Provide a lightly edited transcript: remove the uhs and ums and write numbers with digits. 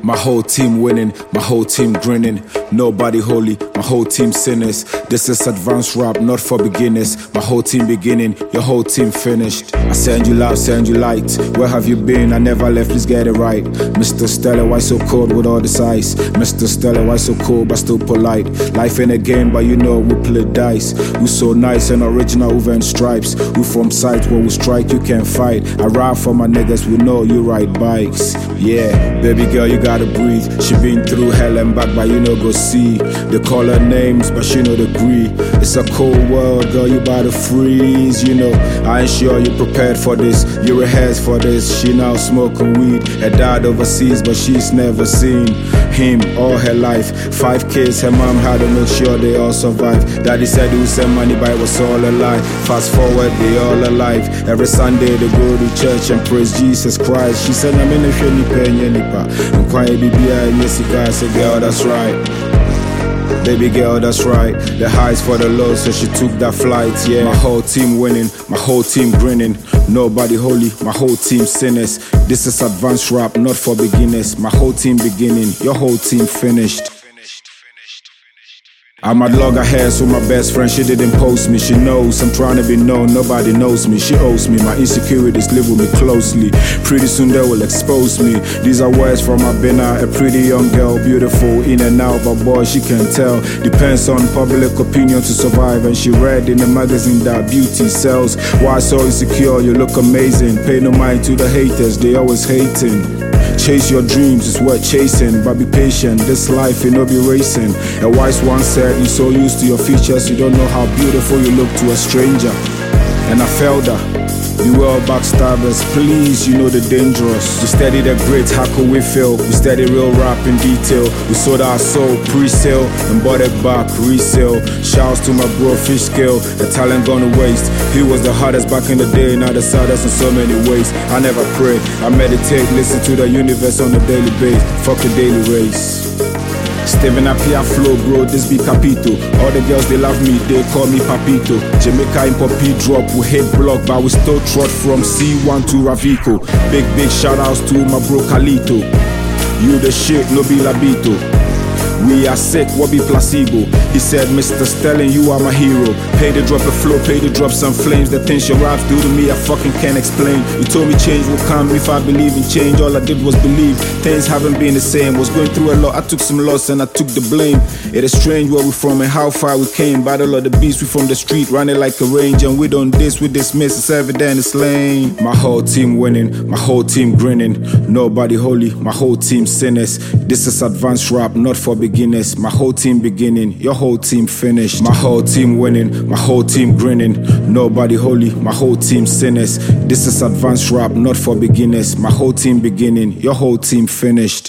My whole team winning, my whole team grinning. Nobody holy, my whole team sinners. This is advanced rap, not for beginners. My whole team beginning, your whole team finished. I send you love, send you light. Where have you been? I never left, please get it right. Mr. Stella, why so cold with all this ice? Mr. Stella, why so cold but still polite? Life ain't a game, but you know we play dice. We so nice and original, we in stripes. We from sides where we strike, you can't fight. I ride for my niggas, we know you ride bikes. Yeah, baby girl, you gotta breathe. She been through hell and back, but you know go see. They call her names, but she know the agree. It's a cold world, girl, you about to freeze. You know, I ain't sure you prepared for this. You rehearsed for this. She now smoking weed. Her dad overseas, but she's never seen him all her life. 5 kids, her mom had to make sure they all survive. Daddy said he would send money, but it was all a lie. Fast forward, they all alive. Every Sunday they go to church and praise Jesus Christ. She said, I'm in a shiny penny nipa. I'm quiet, baby, I said, girl, that's right. Baby girl, that's right. The highs for the lows, so she took that flight, yeah. My whole team winning, my whole team grinning. Nobody holy, my whole team sinners. This is advanced rap, not for beginners. My whole team beginning, your whole team finished. I'm at loggerheads with my best friend, she didn't post me. She knows I'm trying to be known, nobody knows me. She owes me, my insecurities live with me closely. Pretty soon they will expose me. These are words from Abena, a pretty young girl, beautiful in and out, but boy she can tell. Depends on public opinion to survive. And she read in the magazine that beauty sells. Why so insecure, you look amazing. Pay no mind to the haters, they always hating. Chase your dreams, it's worth chasing, but be patient, this life ain't no be racing. A wise one said, you're so used to your features, you don't know how beautiful you look to a stranger. And I felt that. Beware backstabbers, please, you know the dangerous. We steady the great, how could we fail? We steady real rap in detail. We sold our soul, pre-sale, and bought it back, resale. Shouts to my bro Fish Scale, the talent gone to waste. He was the hardest back in the day, now the saddest in so many ways. I never pray, I meditate, listen to the universe on a daily basis. Fuck the daily race. Steven Apia flow, bro, this be Capito. All the girls, they love me, they call me Papito. Jamaica in Poppy drop, we hit block, but we still trot from C1 to Ravico. Big shout outs to my bro Calito. You the shit, no be Labito. We are sick, what be placebo? He said, Mr. Stelling, you are my hero. Pay to drop a flow, pay to drop some flames. The things your raps do to me, I fucking can't explain. You told me change will come if I believe in change. All I did was believe, things haven't been the same. Was going through a lot, I took some loss and I took the blame. It is strange where we from and how far we came. Battle of the beast, we from the street, running like a range. And we don't diss, we dismiss, it's evident it's lame. My whole team winning, my whole team grinning. Nobody holy, my whole team sinners. This is advanced rap, not for beginners. My whole team beginning, your whole team finished. My whole team winning, my whole team grinning. Nobody holy, my whole team sinners. This is advanced rap, not for beginners. My whole team beginning, your whole team finished.